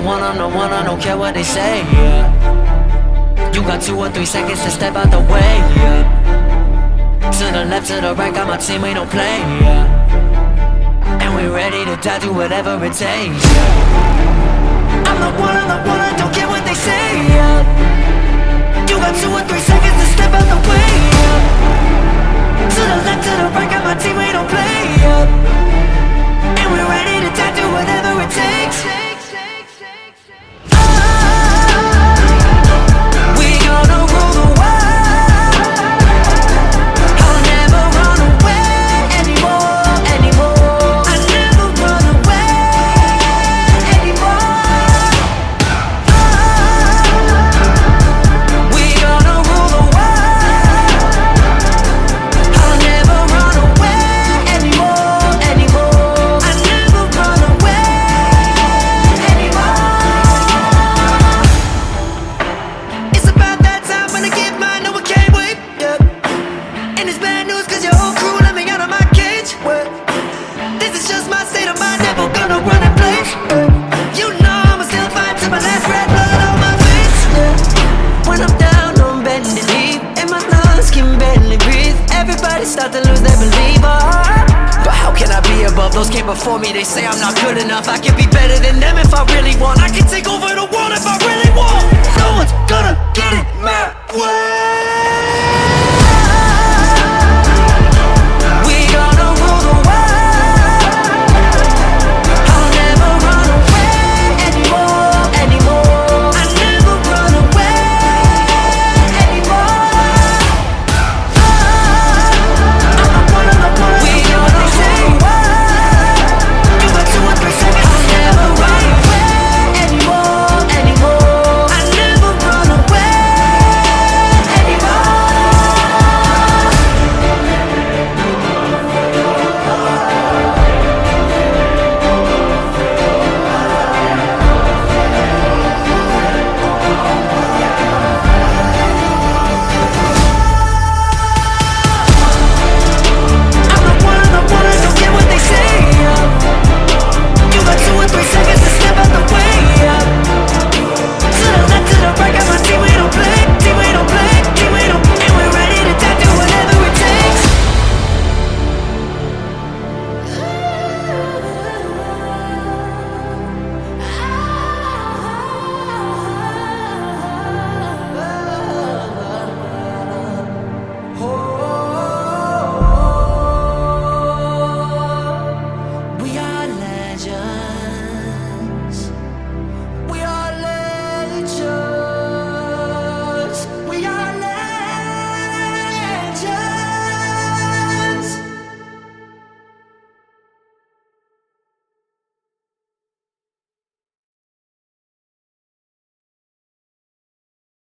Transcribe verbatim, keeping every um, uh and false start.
one, I'm the one, I don't care what they say, yeah. You got two or three seconds to step out the way, yeah. To the left, to the right, got my team, we don't play, yeah. And we ready to die, do whatever it takes, yeah. I'm the one, I'm the one, I don't care what they say, yeah. You got two or three seconds to step out the way, yeah. To the left, to the right, got my team, we don't play, yeah. And we're ready to die, do whatever it takes. Start to lose their believer. But how can I be above those came before me? They say I'm not good enough. I can be better than them if I really want. I can take over the world if I really want. No one's gonna get it